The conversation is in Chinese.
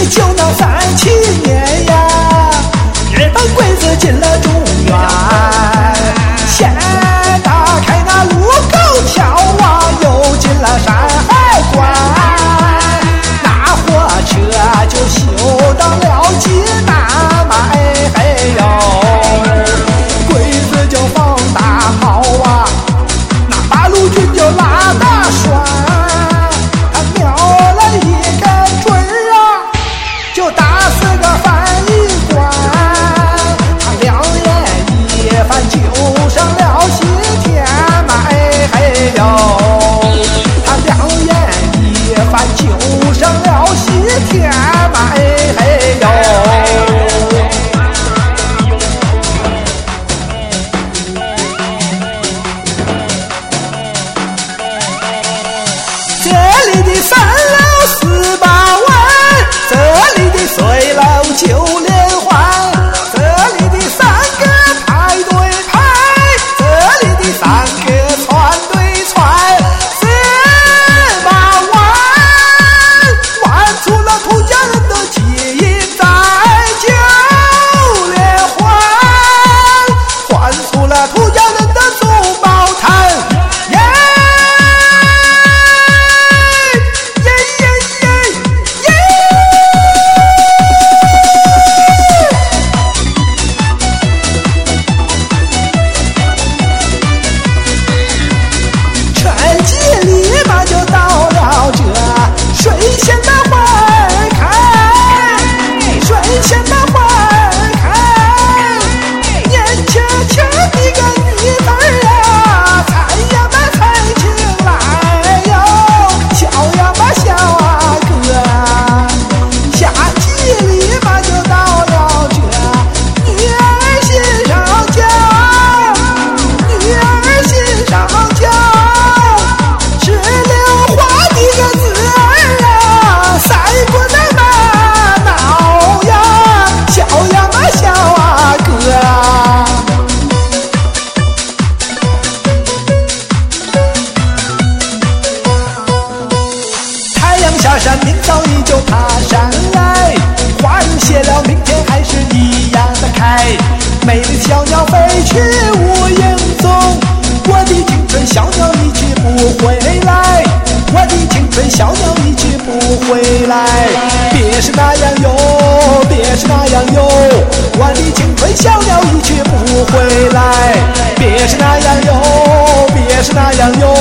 就能37年呀，日本鬼子进了中原，先打开那卢沟桥啊，又进了山海关，那火车就修到了济南嘛，哎嘿呦，鬼子就放大炮啊，那八路军就拉大栓，他瞄了一个准儿啊，就打死个翻译官，他两眼一翻就上了西天嘛，哎嘿呦，他两眼一翻就上了西天嘛，哎嘿呦。这里的3楼48弯，这里的碎楼9连环，这里的3个排队排，这里的3个串队串，48弯，弯出了土家人的基因在9连环，换出了土家人的宗宝坛，耶！下山明早已就爬山来，花儿谢了明天还是一样的开，美丽小鸟飞去无影踪，我的青春小鸟一去不回来，我的青春小鸟一去不回来，别是那样哟，别是那样哟，我的青春小鸟一去不回来，别是那样哟，别是那样哟，